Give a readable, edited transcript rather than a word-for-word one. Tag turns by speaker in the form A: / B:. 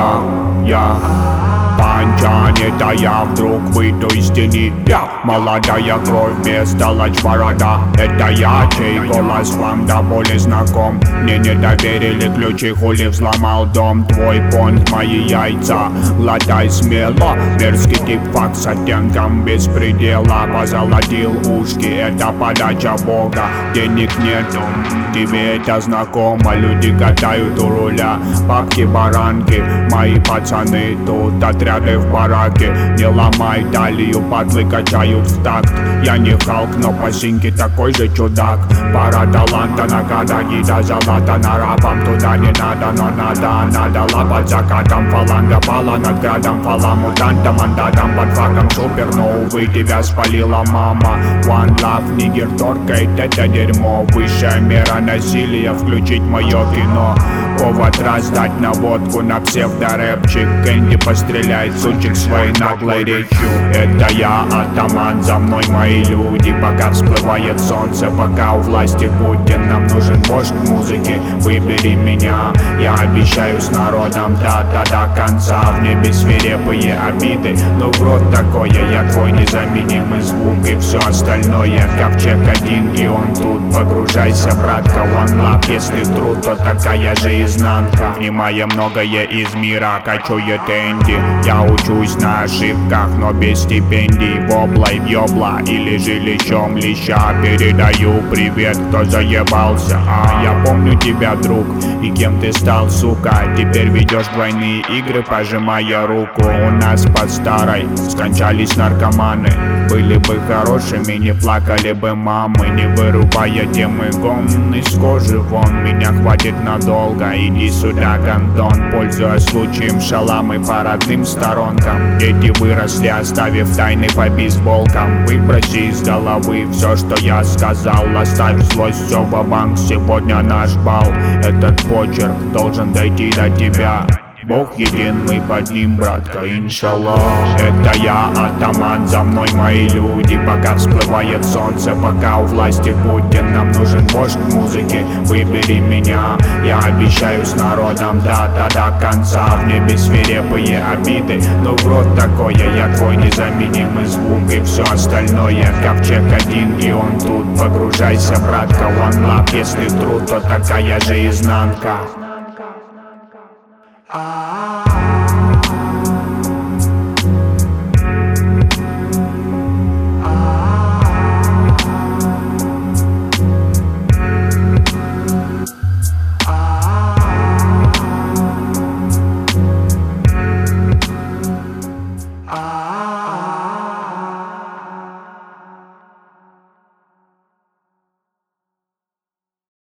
A: я Панчан, это я вдруг выйду из тени. Молодая кровь вместо лачборода. Это я, чей голос вам до боли знаком. Мне не доверили ключи, хули взломал дом. Твой понт, мои яйца, глотай смело. Мерзкий тип-факт с оттенком беспредела. Позолотил ушки, это подача бога. Денег нету, тебе это знакомо. Люди катают у руля, бабки-баранки. Мои пацаны тут, отряды в бараке. Не ломай талию, патлы качают в такт. Я не Халк, но по синьке такой же чудак. Пара таланта на года, гида золота на рапом. Туда не надо, но надо лапать закатом. Фаланга пала над градом, фала мутантом. Мандатом под флагом супер, но увы, тебя спалила мама. One love, нигер торкает это дерьмо. Высшая мера насилия, включить мое кино. Повод раздать наводку на псевдорэпчик. Кэнди постреляет сучек своей наглой речью. Это я, атаман, за мной мои люди. Пока всплывает солнце, пока у власти Путин. Нам нужен вождь музыки, выбери меня. Я обещаю с народом до конца. В небе свирепые обиды, но в рот такое. Я твой незаменимый звук и все остальное. Ковчег один и он тут. Погружайся, братка, one love. Если труд, то такая же изнанка. Внимая многое из мира, качует Энди. Я учусь на ошибках, но без стипендий. Вобла и въебла или же лечом леща. Передаю привет, кто заебался. Я помню тебя, друг, и кем ты стал, сука. Теперь ведешь двойные игры, пожимая руку. У нас под старой скончались наркоманы. Были бы хорошими, не плакали бы мамы. Не вырубая темы гон из кожи вон. Меня хватит надолго, иди сюда, гондон. Пользуясь случаем, шаламы по родным сторонкам. Дети выросли, оставив тайны по бейсболкам. Выброси из головы все, что я сказал. Оставь злость, все ва-банк, сегодня наш бал. Этот почерк должен дойти до тебя. Бог един, мы под ним, братка, иншаллах. Это я, атаман, за мной мои люди. Пока всплывает солнце, пока у власти Путин. Нам нужен вождь музыки, выбери меня. Я обещаю с народом до конца. В небе свирепые обиды, но в рот такое. Я твой незаменимый звук и все остальное. Ковчег один и он тут. Погружайся, братка, one love. Если труд, то такая же изнанка.